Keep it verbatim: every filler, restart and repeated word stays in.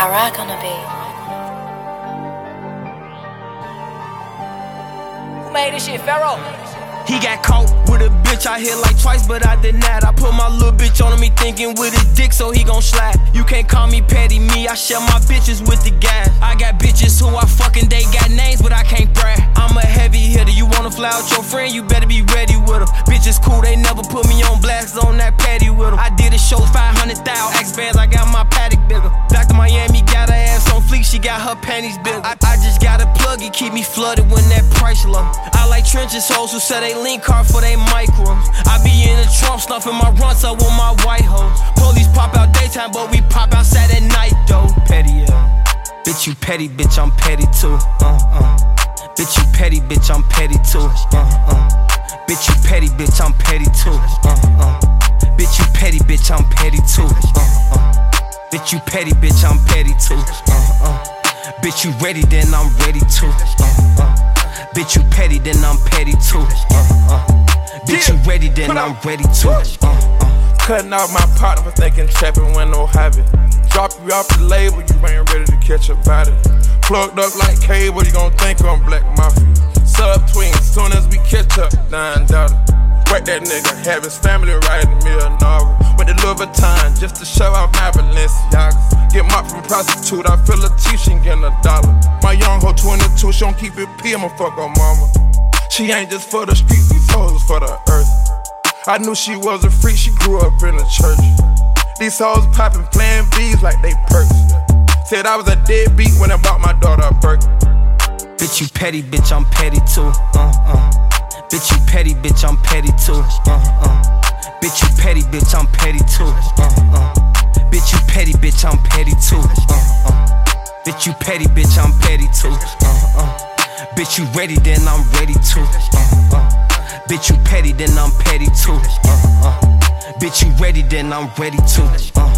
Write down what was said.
I rock on the beat. Who made this shit, Pharaoh? He got caught with a bitch I hit like twice, but I denied. I put my little bitch on him, he thinking with his dick, so he gon' slide. You can't call me petty, me, I share my bitches with the guys. I got bitches who I fucking, they got names, but I can't brag. I'm a heavy hitter, you wanna fly out your friend, you better be ready with them. Bitches cool, they never put me on blast on that patty with them. I did a show, five hundred thousand, X bands, I got my paddock bigger. Doctor Miami got her ass on fleek, she got her panties bigger. I, I just got a plug, it keep me flooded when that price low. I like trenches hoes who say they link card for they micros. I be in the Trump stuffing my runs up with my white hoes. Police pop out daytime, but we pop outside at night though. Petty, yeah. Bitch, you petty, bitch, I'm petty too. Uh, uh. Bitch, you petty, bitch, I'm petty too. Uh, uh. Bitch, you petty, bitch, I'm petty too. Uh, uh. Bitch, you petty, bitch, I'm petty too. Uh, uh. Bitch, you petty, bitch, I'm petty too. Uh, uh. Bitch, you ready, then I'm ready too. Uh, uh. Bitch, you petty, then I'm petty too. Uh, uh. Bitch, you ready, then I'm ready too. Uh, uh. Cutting out my partner for thinking trapping when no hobby. Drop you off the label, you ain't ready to catch a body. Plugged up like cable, you gon' think I'm Black Mafia. Sub twins, soon as we catch up, nine dollars. Whack that nigga, have his family writing me a novel. Went to Louis Vuitton just to show off my Balenciagas. Get mopped from prostitute, I feel a T, she ain't getting a dollar. My young hoe twenty-two, she don't keep it P, I'ma fuck her mama. She ain't just for the streets, these hoes for the earth. I knew she was a freak, she grew up in the church. These hoes poppin', playing bees like they perks. Said I was a deadbeat when I bought my daughter a Birkin. Bitch, you petty, bitch, I'm petty too. Uh, uh. Bitch, you petty, bitch, I'm petty too. Uh, uh. Bitch, you petty, bitch, I'm petty too. Uh, uh. Bitch, you petty, bitch, I'm petty too. Uh, uh. Bitch, you petty, bitch, I'm petty too. Uh, uh. Bitch, you ready, then I'm ready too. Uh, uh. Bitch, you petty, then I'm petty too. Uh, uh. Bitch, you ready, then I'm ready too. Uh,